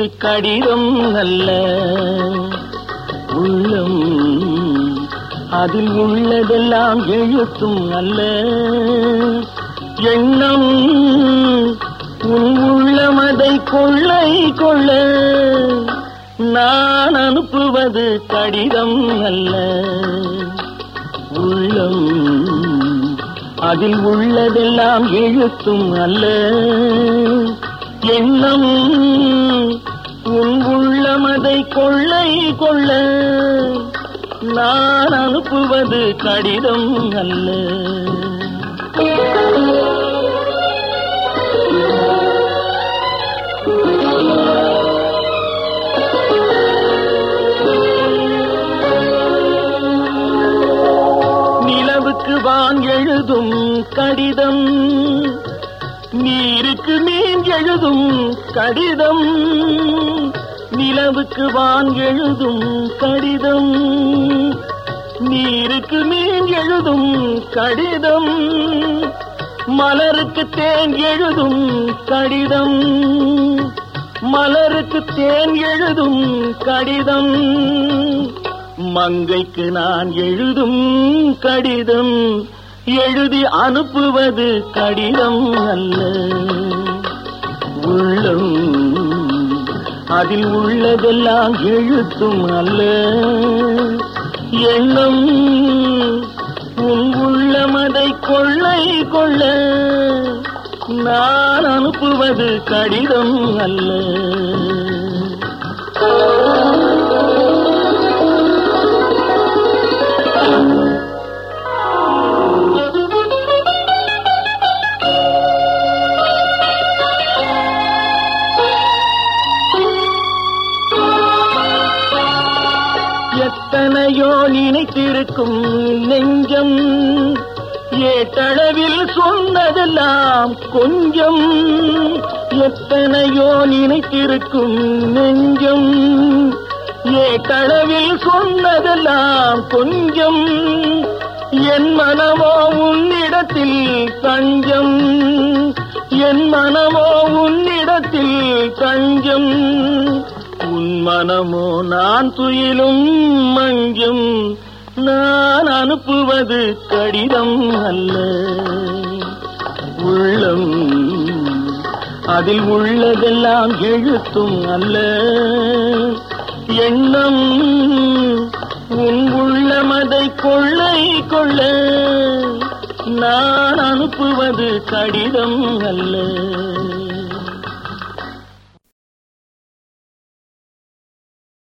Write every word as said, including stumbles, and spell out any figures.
கடிதம் அல்ல. உள்ளம் அதில் உள்ளதெல்லாம் எழுத்தும் அல்ல. எண்ணம் உன் உள்ளமதை கொள்ளை கொள்ள. நான் அனுப்புவது கடிதம் அல்ல. உள்ளம் அதில் உள்ளதெல்லாம் எழுத்தும் அல்ல. எண்ணம் உன் உள்ளமதை கொள்ளை கொள்ள. நான் அனுப்புவது கடிதம் அல்ல. நிலவுக்கு வான் எழுதும் கடிதம், நீருக்கு மீன் எழுதும் கடிதம். நிலவுக்கு வான் எழுதும் கடிதம், நீருக்கு மீன் எழுதும் கடிதம். மலருக்கு தேன் எழுதும் கடிதம், மலருக்கு தேன் எழுதும் கடிதம். மங்கைக்கு நான் எழுதும் கடிதம், எழுதி அனுப்புவது கடிதம் அல்ல. உள்ளம் அதில் உள்ளதெல்லாம் எழுத்தும் அல்ல. எண்ணம் உன் உள்ளமதை கொள்ளை கொள்ள. நான் அனுப்புவது கடிதம் அல்ல. எத்தனையோ நினைத்திருக்கும் நெஞ்சம், ஏட்டளவில் சொன்னதெல்லாம் கொஞ்சம். எத்தனையோ நினைத்திருக்கும் நெஞ்சம், ஏட்டளவில் சொன்னதெல்லாம் கொஞ்சம். என் மனமோ உன்னிடத்தில் தஞ்சம், என் மனமோ உன்னிடத்தில் தஞ்சம். உன் மனமோ நான் துயிலும் மஞ்சம். நான் அனுப்புவது கடிதம் அல்ல. உள்ளம் அதில் உள்ளதெல்லாம் எழுத்தும் அல்ல. எண்ணம் உன் உள்ளமதை கொள்ளை கொள்ள. நான் அனுப்புவது கடிதம் அல்ல.